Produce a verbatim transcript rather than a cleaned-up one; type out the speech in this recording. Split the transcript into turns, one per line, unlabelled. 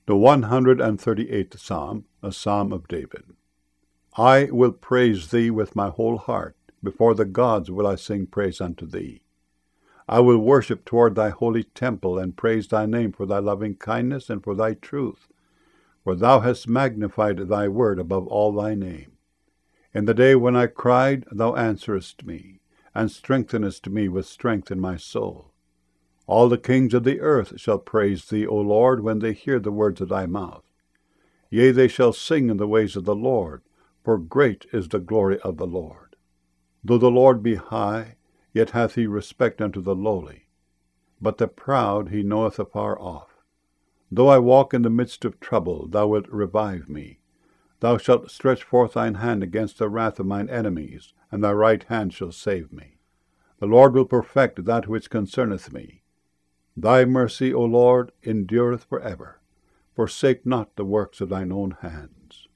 The one hundred and thirty-eighth Psalm, a Psalm of David. I will praise thee with my whole heart. Before the gods will I sing praise unto thee. I will worship toward thy holy temple, and praise thy name for thy loving kindness and for thy truth. For thou hast magnified thy word above all thy name. In the day when I cried, thou answerest me, and strengthenest me with strength in my soul. All the kings of the earth shall praise thee, O Lord, when they hear the words of thy mouth. Yea, they shall sing in the ways of the Lord, for great is the glory of the Lord. Though the Lord be high, yet hath he respect unto the lowly, but the proud he knoweth afar off. Though I walk in the midst of trouble, thou wilt revive me. Thou shalt stretch forth thine hand against the wrath of mine enemies, and thy right hand shall save me. The Lord will perfect that which concerneth me. Thy mercy, O Lord, endureth for ever. Forsake not the works of thine own hands.